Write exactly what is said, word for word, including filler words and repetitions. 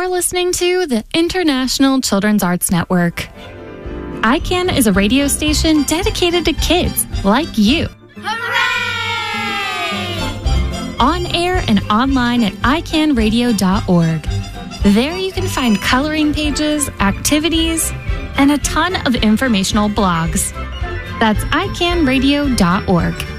You're listening to the International Children's Arts Network. I CAN is a radio station dedicated to kids like you. Hooray! On air and online at i can radio dot org. There you can find coloring pages, activities, and a ton of informational blogs. That's i can radio dot org.